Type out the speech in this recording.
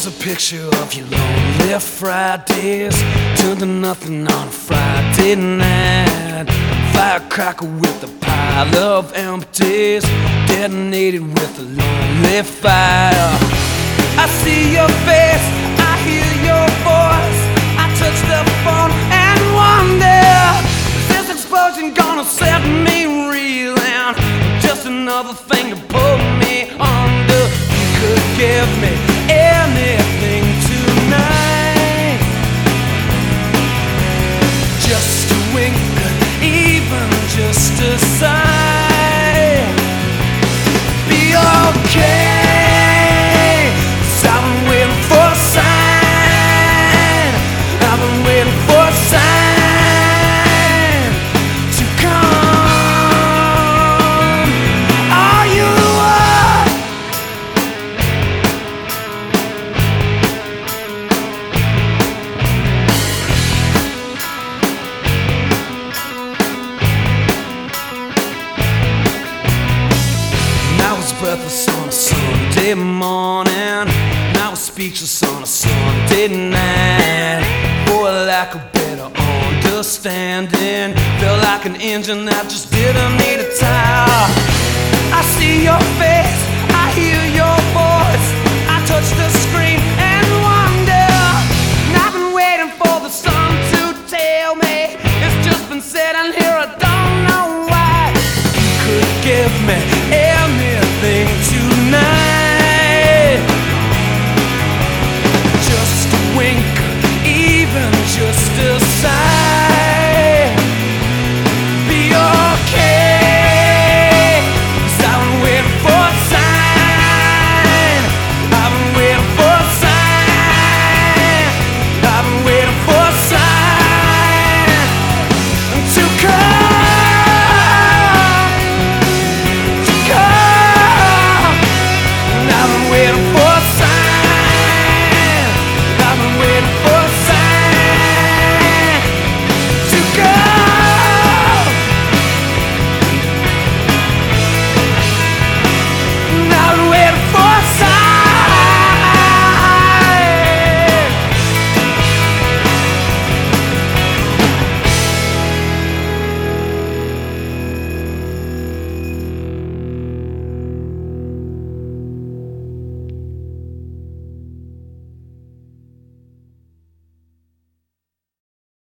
Here's a picture of your lonely Fridays, turned to nothing on a Friday night. Firecracker with a pile of empties, detonated with a lonely fire. I see your face, I hear your voice, I touch the phone and wonder, is this explosion gonna set me reeling? Just another thing to pull me under. You could give me anything tonight, just a wink, even just a sign. Be okay, 'cause I've been waiting for a sign. I've been waiting for a sign to come. Are you the one? And I was breathless on a Sunday morning, and I was speechless on a Sunday night. For lack of better understanding, felt like an engine that just didn't need a tire. I see your face, I hear your voice, I touch the screen and wonder. And I've been waiting for the sun to tell me it's just been sitting here, I don't know why. You could give me anything tonight, just a wink, even just a